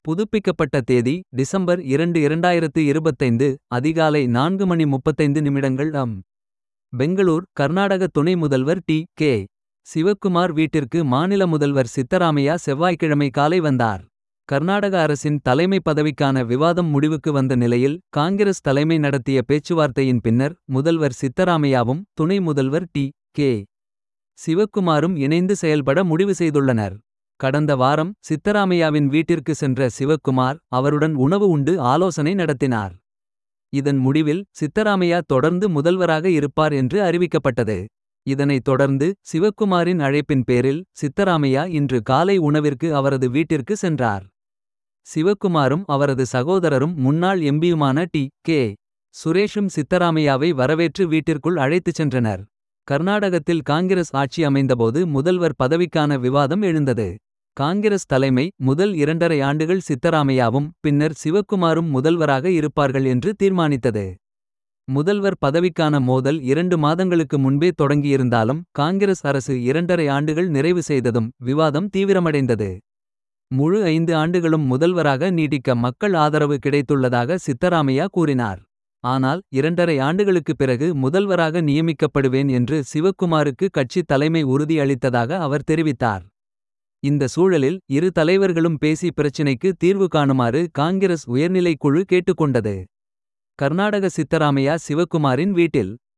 புதுப்பிக்கப்பட்ட தேதி டிசம்பர் 2 2025 அதிகாலை 4:35 am. பெங்களூர் கர்நாடக துணை முதல்வர் டி.கே. சிவக்குமார் வீட்டிற்கு மாநில முதல்வர் சித்தராமையா செவ்வாய்க்கிழமை காலை வந்தார். கர்நாடக அரசின் தலைமை பதவிக்கான விவாதம் முடிவுக்கு வந்த நிலையில் காங்கிரஸ் தலைமை நடத்திய பேச்சுவார்த்தையின் பின்னர் முதல்வர் சித்தராமையாவும் துணை முதல்வர் டி.கே. சிவக்குமாரும் இணைந்து செயல்பட முடிவு செய்துள்ளனர். கடந்த வாரம் சித்தராமையாவின் வீட்டிற்கு சென்ற சிவக்குமார் அவருடன் உணவு உண்டு ஆலோசனை நடத்தினார். இதன் முடிவில் சித்தராமையா தொடர்ந்து முதல்வராக இருப்பார் என்று அறிவிக்கப்பட்டது. இதனைத் தொடர்ந்து சிவக்குமாரின் அழைப்பின் பேரில் சித்தராமையா இன்று காலை உணவிற்கு அவரது வீட்டிற்கு சென்றார். சிவக்குமாரும் அவரது சகோதரரும் முன்னாள் எம்பியுமான டி.கே. சுரேஷும் சித்தராமையாவை வரவேற்று வீட்டிற்குள் அழைத்துச் சென்றனர். கர்நாடகத்தில் காங்கிரஸ் ஆட்சி அமைந்தபோது முதல்வர் பதவிக்கான விவாதம் எழுந்தது. காங்கிரஸ் தலைமை முதல் 2.5 ஆண்டுகள் சித்தராமையாவும் பின்னர் சிவக்குமாரும் முதல்வராக இருப்பார்கள் என்று தீர்மானித்தது. முதல்வர் பதவிக்கான மோதல் 2 மாதங்களுக்கு முன்பே தொடங்கியிருந்தாலும் காங்கிரஸ் அரசு 2.5 ஆண்டுகள் நிறைவு செய்ததும் விவாதம் தீவிரமடைந்தது. முழு 5 ஆண்டுகளும் முதல்வராக நீடிக்க மக்கள் ஆதரவு கிடைத்துள்ளதாக சித்தராமையா கூறினார். ஆனால் 2.5 ஆண்டுகளுக்குப் பிறகு முதல்வராக நியமிக்கப்படுவேன் என்று சிவக்குமாருக்கு கட்சி தலைமை உறுதி அளித்ததாக அவர் தெரிவித்தார். இந்த சூழலில் இரு தலைவர்களும் பேசி பிரச்சினைக்கு தீர்வு காணுமாறு காங்கிரஸ் உயர்நிலைக் குழு கேட்டுக்கொண்டது. கர்நாடக சித்தராமையா சிவக்குமாரின் வீட்டில்